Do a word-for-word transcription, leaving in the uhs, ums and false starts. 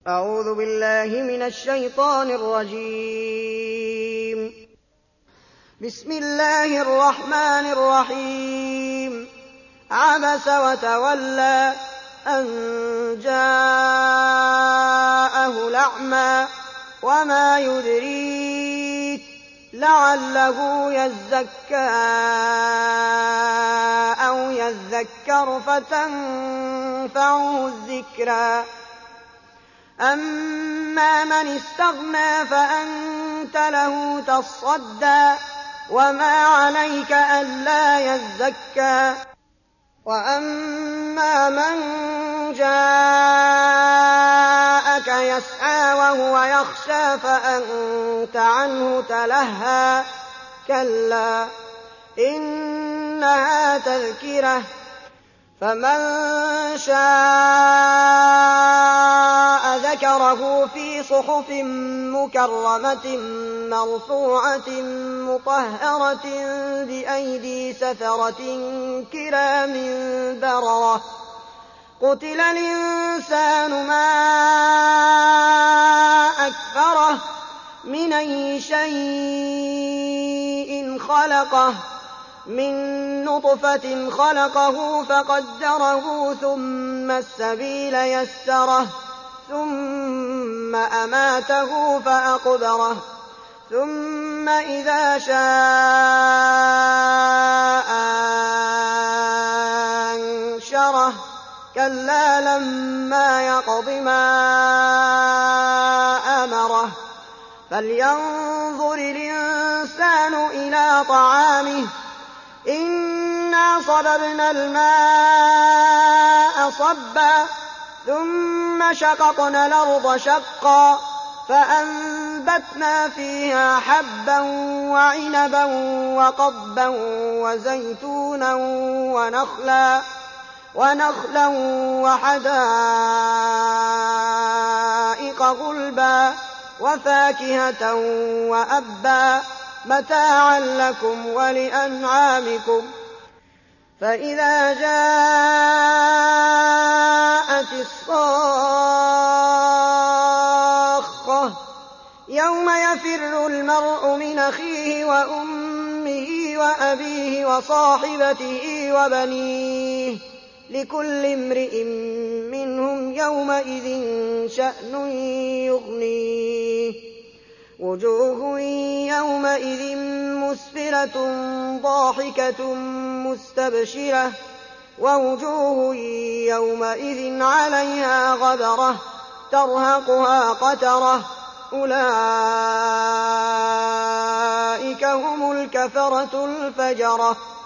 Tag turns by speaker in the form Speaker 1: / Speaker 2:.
Speaker 1: أعوذ بالله من الشيطان الرجيم. بسم الله الرحمن الرحيم. عبس وتولى أن جاءه الأعمى وما يدريك لعله يزكى أو يذكر فتنفعه الذكرى. أما من استغنى فأنت له تصدى وما عليك ألا يزكى. وأما من جاءك يسعى وهو يخشى فأنت عنه تلهى. كلا إنها تذكرة فمن شاء ذكره في صحف مكرمة مرفوعة مطهرة بأيدي سفرة كرام بررة. قتل الإنسان ما أكفره من أي شيء خلقه من نطفة خلقه فقدره ثم السبيل يسره ثم أماته فأقبره ثم إذا شاء أنشره. كلا لما يقض ما أمره. فلينظر الإنسان إلى طعامه إنا صببنا الماء صبا ثم شققنا الأرض شقا فأنبتنا فيها حبا وعنبا وقضبا وزيتونا ونخلا ونخلا وحدائق غلبا وفاكهة وأبا متاعا لكم ولأنعامكم. فإذا جاءت الصاخة يوم يفر المرء من أخيه وأمه وأبيه وصاحبته وبنيه لكل امرئ منهم يومئذ شأن يغنيه. وجوه يومئذ مسفرة ضاحكة مستبشرة ووجوه يومئذ عليها غبرة ترهقها قترة. أولئك هم الكفرة الفجرة.